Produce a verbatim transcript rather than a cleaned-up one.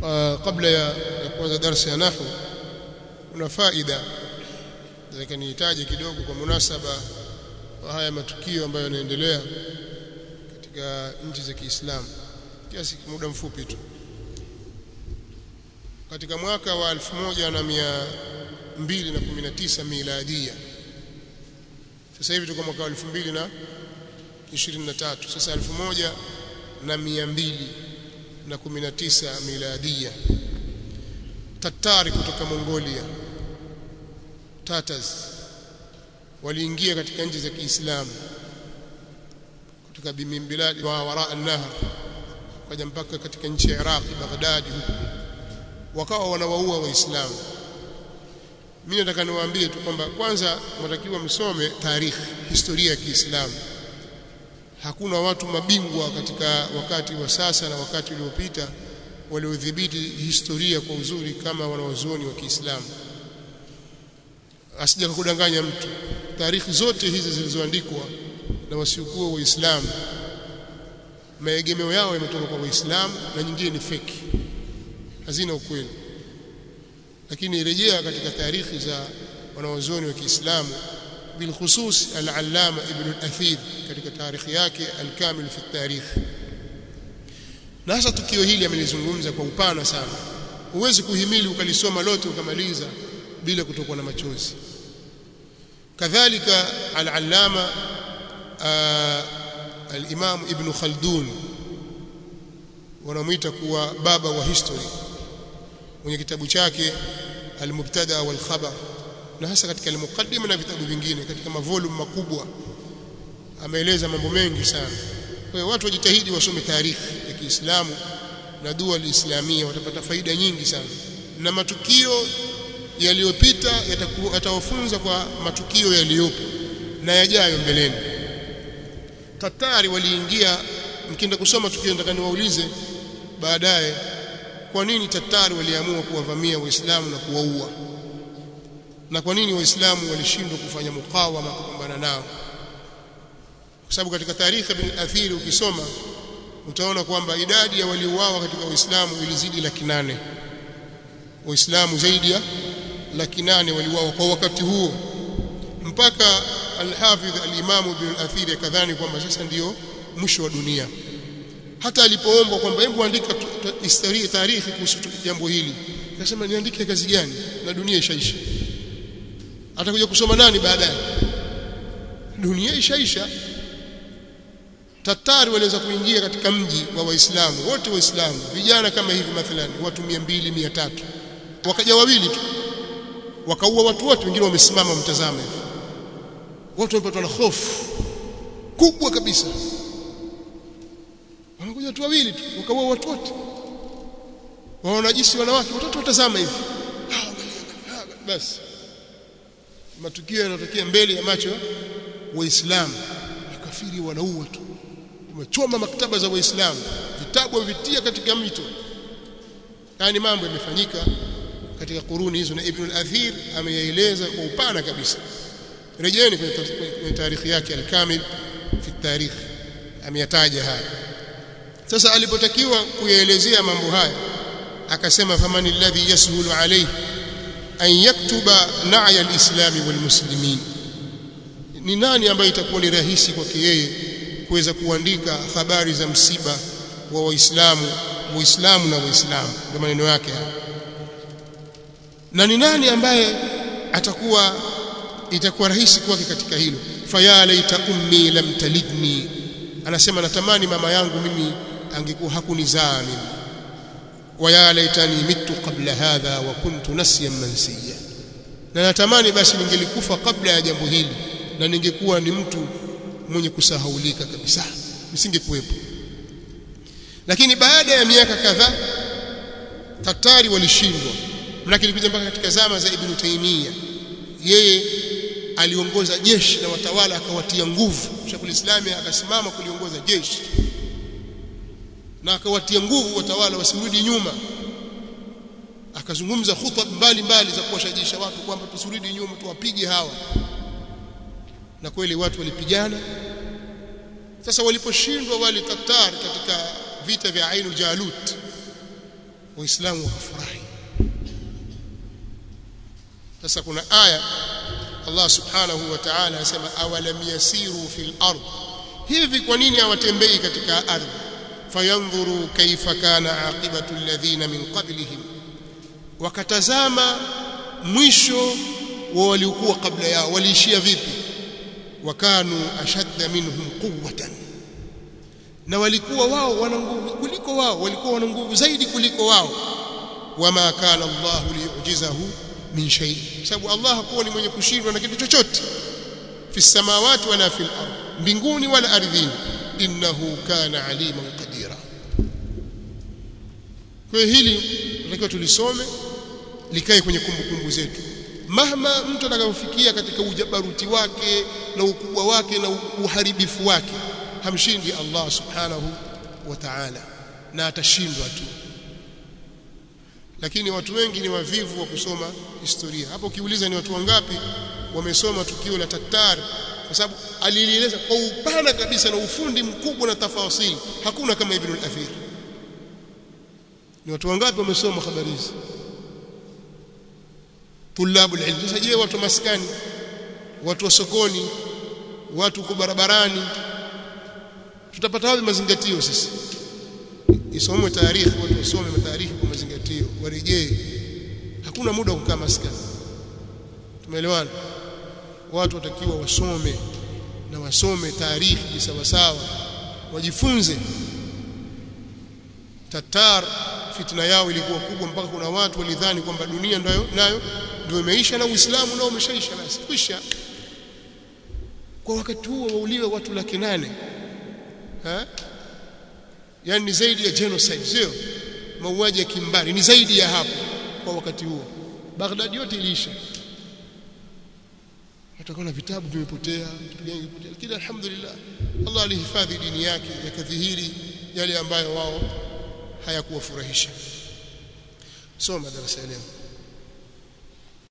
kabla ya kuanza darasa ya nahwu kuna faida nataka nihitaji kidogo kwa munasaba wa haya matukio ambayo yanaendelea katika nchi za Kiislamu kiasi muda mfupi tu. Katika mwaka wa elfu moja na mia mbili na kumi na tisa miladia, sasa hivi tuko mwaka wa elfu mbili na ishirini na tatu, sasa elfu moja na mia mbili na kumi na tisa miladia, Tatari kutoka Mongolia, Tatars waliingia katika nchi za Kiislamu kutoka bimbilad wa wara an-nahr kaja mpaka katika nchi ya Iraq, Baghdad huko, wakawa wanawaua Waislamu. Mimi nataka niwaambie tu kwamba kwanza mtakiwa msome tarikhi, historia ya Kiislamu. Hakuna watu mabingwa katika wakati wa sasa na wakati uliopita waliodhibiti historia kwa uzuri kama wanawazuoni wa Kiislamu. Asije kudanganya mtu. Tarikhi zote hizi zilizoandikwa na wasiokuwa Waislamu, maegemeo yao yametoka kwa Waislamu na nyingine ni fake, hazina ukweli. Lakini rejea katika tarikhi za wanawazuoni wa Kiislamu, bil khusus al-Allama Ibn al-Athir katika tarikhi yake al-Kamil fi at-Tarikh. Na hasa tukio hili amelizungumza kwa upana sana. Huwezi kuhimili ukalisoma lote ukamaliza bila kutokwa na machozi. Kadhalika al-Allama al-Imam Ibn Khaldun, wanamuita kuwa baba wa history, mwenye kitabu chake al-Mubtada wal Khabar, na hasa katika al-Muqaddima na vitabu vingine katika mavolume makubwa ameeleza mambo mengi sana. Kwa hiyo watu wajitahidi wasome tarikhi ya Kiislamu na dua al-Islamia, watapata faida nyingi sana, na matukio yaliyopita yatawafunza kwa matukio yaliyopo na yajayo mbeleni. Tatari waliingia, mkienda kusoma tukio nataka niwaulize baadaye kwa nini Tatari waliamua kuwavamia Waislamu na kuwaua, na kwa nini Waislamu walishindwa kufanya mukawama kupambana nao. Kwa sababu katika tarikhi Ibn Athir ukisoma utaona kwamba idadi ya waliouawa katika Waislamu ilizidi laki nane. Waislamu zaidi ya laki nane waliuawa kwa wakati huo, mpaka al-Hafidh al-Imam Ibn Athir akadhani kwamba sasa ndiyo mwisho wa dunia. Hata alipoombwa kwamba hebu andika historia, tarikhi kuhusu jambo hili, akasema niandike kazi gani na dunia ishaisha? Atakuja kusoma nani baadaye? Dunia ishaisha. Tatari waliweza kuingia katika mji wa Waislamu, wote Waislamu, vijana kama hivi mathalan watu mia mbili mia tatu, wakaja wawili tu wakaua watu wote, wengine wamesimama mtazame hivi. Watu wamepatwa na hofu kubwa kabisa. Wanakuja watu wawili tu wakaua watu wote, wanajisi wanawake, watoto watazama hivi. Basi matukio yanatokea mbele ya macho Waislamu, makafiri wanaua tu, wamechoma maktaba za Waislamu, vitabu vitia katika mito. Yani mambo yamefanyika katika kuruni hizo, na Ibn al-Athir ameyaeleza kwa upana kabisa. Rejeeni kwenye tarikhi yake al-Kamil fi at-Tarikh, ameyataja haya. Sasa alipotakiwa kuyaelezea mambo haya akasema, famani alladhi yashulu alayhi an yaktuba na'ya al-islam wal muslimin, ni nani ambaye itakuwa ni rahisi kwake yeye kuweza kuandika habari za msiba wa Waislamu, Waislamu na Waislamu, ndio maneno yake haya. Na ni nani ambaye atakuwa itakuwa rahisi kwake katika hilo? Faya laita ummi lam talidni, anasema natamani mama yangu mimi angekuwa hakunizaa mimi. Wa ya laitani mitu qabla hadha wa kuntu nasiyan mansiya, na natamani basi ningelikufa kabla ya jambo hili na ningekuwa ni mtu mwenye kusahaulika kabisa, nisingekuwepo. Lakini baada ya miaka kadhaa Tatari walishindwa, lakini kuja mpaka katika zama za Ibn Taymiyyah, yeye aliongoza jeshi na watawala akawatia nguvu. Sheikhul Islam akasimama kuliongoza jeshi na akawatia nguvu watawala wasirudi nyuma, akazungumza khutba mbalimbali za kuwashajisha watu kwamba tusirudi nyuma, tuwapige hawa. Na kweli watu walipigana. Sasa waliposhindwa wale Tatar katika vita vya Ainul Jalut, waislamu wakafurahi. Sasa kuna aya Allah subhanahu wa ta'ala anasema awalam yasiru fil ard, hivi kwa nini hawatembei katika ardhi, fayanzuru kaifa kana aqibatu alladhina min qablihim, wakatazama mwisho wa waliokuwa kabla yao waliishia vipi, wakanu ashadda minhum quwwatan, na walikuwa wao wana nguvu kuliko wao, walikuwa wana nguvu zaidi kuliko wao. Wama kana Allahu liyujizahu min shay, sababu Allah hakuwa ni mwenye kushindwa na kitu chochote, fi samawati wala fil ard, mbinguni wala ardhini, innahu kana aliman qadira. Kwa hili tunatakiwa tulisome likae kwenye kumbukumbu zetu. Mahma mtu atakayofikia katika ujabaruti wake na ukubwa wake na uharibifu wake, hamshindi Allah subhanahu wa ta'ala, na atashindwa tu. Lakini watu wengi ni wavivu wa kusoma historia. Hapo ukiuliza ni watu wangapi wamesoma tukio la Tatar, kwa sababu alilieleza kwa upana kabisa na ufundi mkubwa na tafasili, hakuna kama Ibn al-Athir. Ni watu wangapi wamesoma habari hizi? Tulabul ilm. Sasa je, watu maskani, watu wa sokoni, watu kwa barabarani, tutapata wapi mazingatio sisi? Isomwe taarikhi, watu wasome taarikhi kwa mazingatio, warejee. Hakuna muda wa kukaa maskani. Tumeelewana? Watu watakiwa wasome na wasome taarikhi sawa sawa, wajifunze. Tatar fitna yao ilikuwa kubwa mpaka kuna watu walidhani kwamba dunia nayo nayo ndio imeisha na Uislamu nao umeshaisha, basi kwisha. Kwa wakati huo wauliwe watu laki nane, ha? Yani ni zaidi ya genocide, sio mauaji ya kimbari, ni zaidi ya hapo. Kwa wakati huo Baghdad yote iliisha, hatakuwa na vitabu vimepotea, vitu vingi vimepotea, lakini alhamdulillah Allah alihifadhi dini yake, yakadhihiri yale ambayo wao hayakuwafurahisha. Soma darasa leo.